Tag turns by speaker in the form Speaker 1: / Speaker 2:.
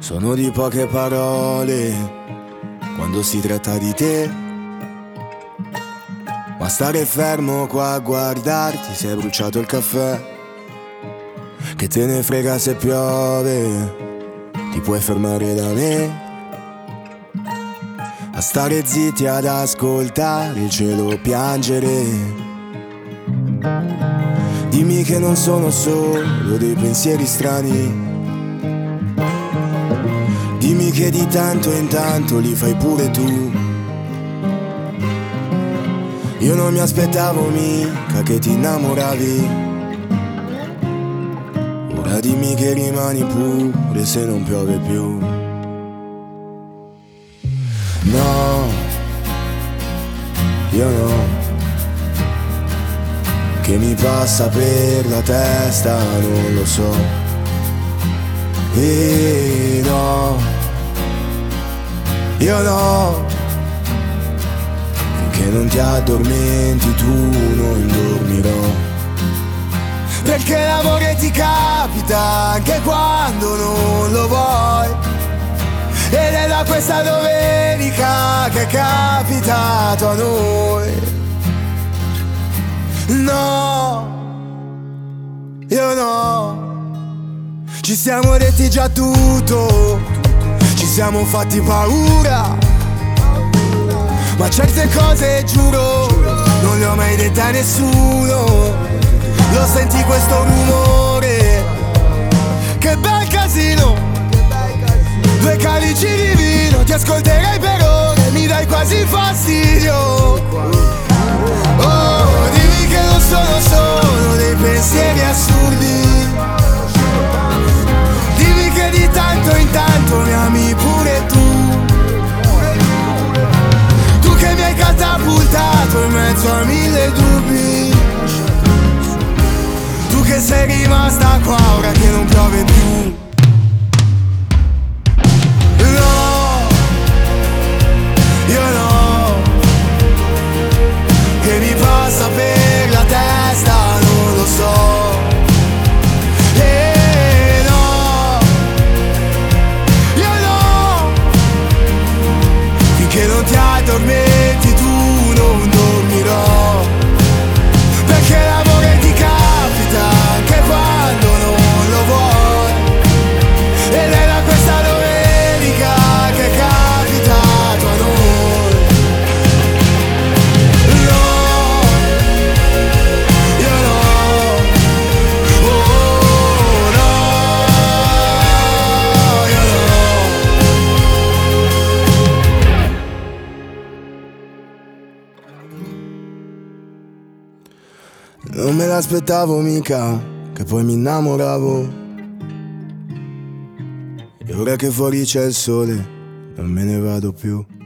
Speaker 1: Sono di poche parole quando si tratta di te, ma stare fermo qua a guardarti, sei bruciato il caffè. Che te ne frega se piove, ti puoi fermare da me. A stare zitti ad ascoltare il cielo piangere. Dimmi che non sono solo dei pensieri strani. Dimmi che di tanto in tanto li fai pure tu. Io non mi aspettavo mica che ti innamoravi. Ora dimmi che rimani pure se non piove più. No, io no. Che mi passa per la testa non lo so. E no, io no. Finché non ti addormenti tu non dormirò. Perché l'amore ti capita anche quando non lo vuoi. Ed è da questa domenica che è capitato a noi. No, io no. Ci siamo detti già tutto, ci siamo fatti paura, ma certe cose giuro non le ho mai dette a nessuno. Lo senti questo rumore? Che bel casino. Due calici di vino, ti ascolterei per ore, mi dai quasi fastidio. Oh, dimmi che non sono solo dei pensieri assurdi. Dimmi che di tanto in tanto mi ami pure tu. Tu che mi hai catapultato in mezzo a mille dubbi. Tu che sei rimasta qua ora che non piove più. No, io no. Che mi passa per la testa non lo so. Che non ti addormenti tu non dormirò. Perché l'amore ti capita anche quando non lo vuoi. Ed è da questa domenica che è capitato a noi. No, io no. Oh no, io no. Non me l'aspettavo mica, che poi mi innamoravo. E ora che fuori c'è il sole, non me ne vado più.